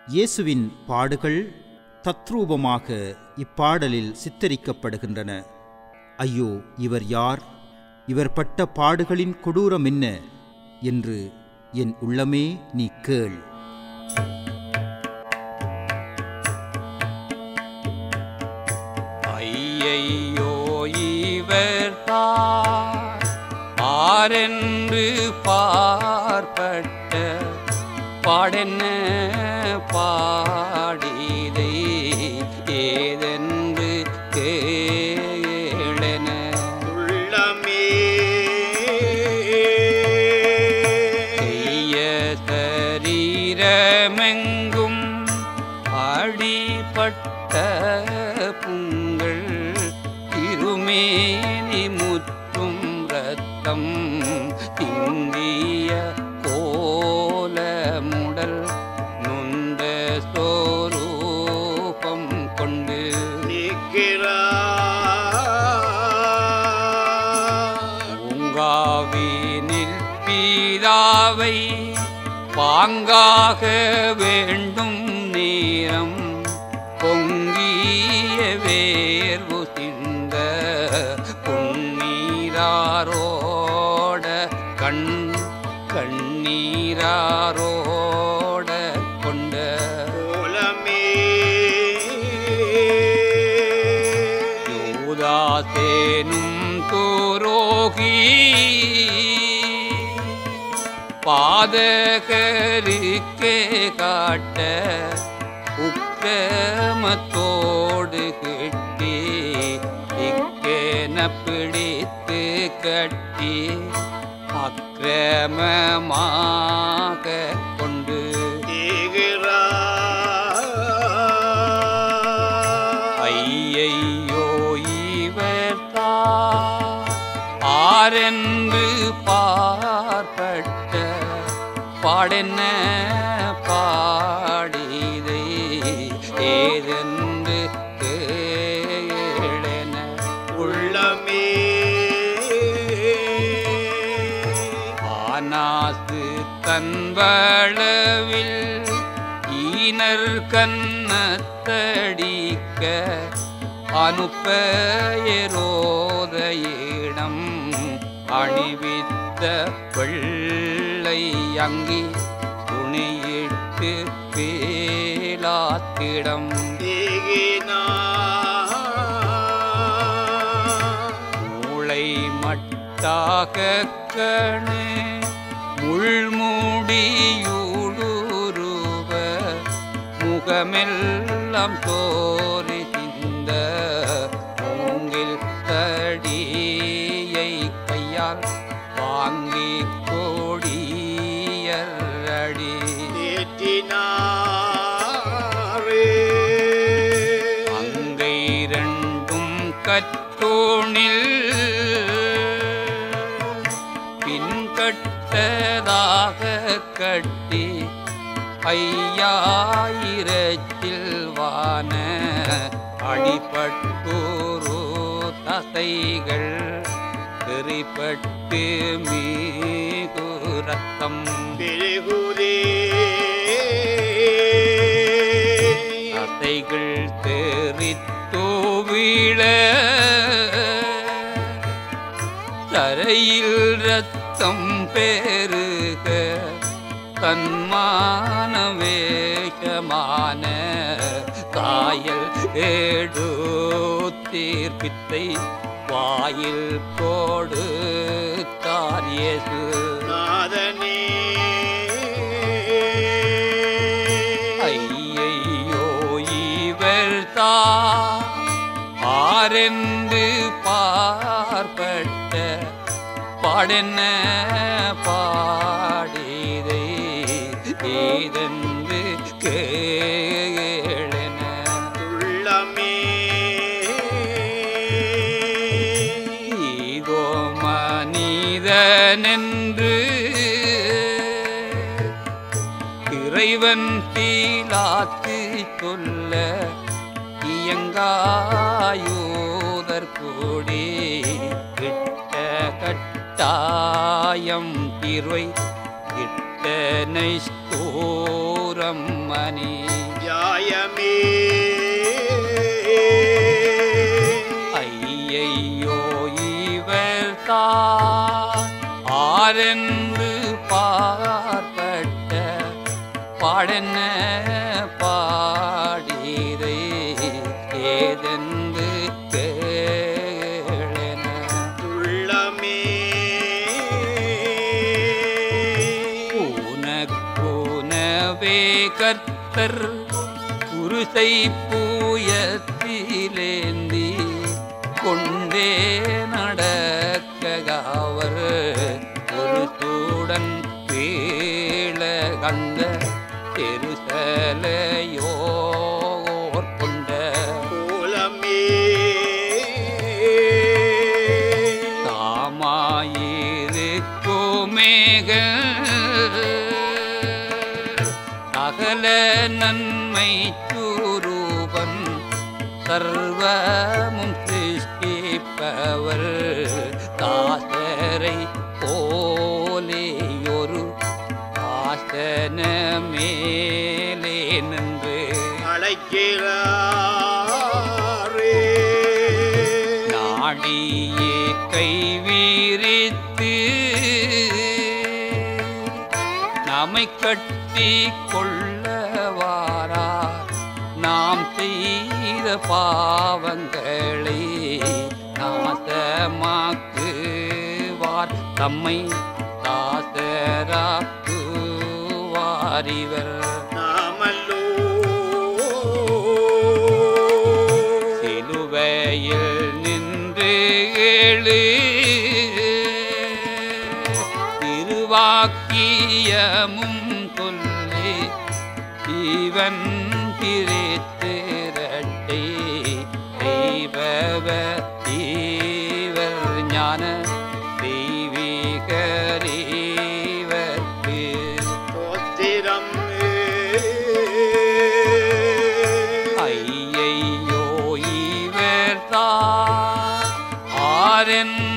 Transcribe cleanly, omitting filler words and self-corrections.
இயேசுவின் பாடுகள் தத்ரூபமாக இப்பாடலில் சித்தரிக்கப்படுகின்றன. ஐயோ, இவர் யார்? இவர் பட்ட பாடுகளின் கொடூரம் என்ன என்று என் உள்ளமே நீ கேள். ஐயையோ, இவர் ஆரென்று பார்ப்பட்ட பாடென்ன பாடிதை ஏதென்று கேளென உள்ளமே செய்ய சரீரமெங்கும் அடிபட்ட புங்கள் திருமேனி முற்றும் இரத்தம் திங்கிய கோலமுடல் நொந்த சொரூபம் கொண்டு பூங்காவினில் பீதாவை பாங்காக வேண்டும் நேரம் பொங்கிய வேர்வு சிந்த பொன்னீராரோட கண்ணீராரோட கொண்ட கோலமே யூதாசேனும் துரோகி பாதகருக்கே காட்ட உக்கிரமத்தோடு கட்டி இக்கென பிடித்து கட்டி அக்கிரமமாக கொண்டு ஐயையோ, இவர் ஆரென்று பார்ப்பட்ட பாடென்ன பாடிதை ஏதென்று கேளென உள்ளமே ஆனாசு தன்வளவில் ஈனர் கண்ணத்தடிக்க அனுப்ப ஏரோதையிடம் அணிவித்த வெள்ளை அங்கி துணியிட்டு பேலாத்திடம் மூளை மட்டாக கணு முள்முடியூடுருவ முகமெல்லாம் சோரி சிந்த மூங்கில் தடியை கையால் வாங்கி கோடியரடி அங்கை இரண்டும் கற்றோணில் பின்கட்டதாக கட்டி ஐயாயிரத்தில் வான அடிபட்டோரோ தசைகள் தெரிப்பட்டு மீகு ரத்தம் தசைகள் தெரித்தோ வீழ தரையில் ரத்தம் பெருக தன்மான வேஷமான காயல் ஏடு தீர்ப்பித்தை வாயில் போடு தாரியசு நாதனே ஐயையோ, இவர் ஆரென்று பார்ப்பட்ட பாடென்ன பாடிதை ஏதென்று கேளென உள்ளமே ஈகோ மனிதனென்று இறைவன் பீலாத்து சொல்ல இயங்காயூதர் கூடி கிட்ட கட்டாயம் தீர்வை கிட்டனை ஸ்தோரிக்க பிரம்மனே நியாயமே ஐயையோ இவர் ஆரென்று பார்ப்பட்ட பாடென்ன பாடீரே ஏதென்று கேளென உள்ளமே பூனவே கர்த்தர் குருசை பூயத்திலேந்தி கொண்டே நடக்கவர் ஒரு சூடன் கீழ கந்த தெருசலையோர் கொண்ட கோலமே தாமாயிருக்குமேக சகல நன்மை சுரூபன் சர்வமும் சிருஷ்டிப்பவர் தாசரை போலேயொரு ஆசன மேலே நின்று அழைக்கிறாரே நாடியே கைவிரித்து நம்மை கட்டி கொள்ளவாரா நாம் செய்த பாவங்களை நாசமாக்குவார் தம்மை தாசராக்குவாரிவர் நாமல்லோ சிலுவையில் நின்று ஏழு திருவாக்கியமும் சொல்லி இவன் திரைத்திரட்டை தெய்வவ இவர் ஞான தெய்வீகரீவர்க்கு ஸ்தோத்திரம் ஐயையோ இவர் ஆரென்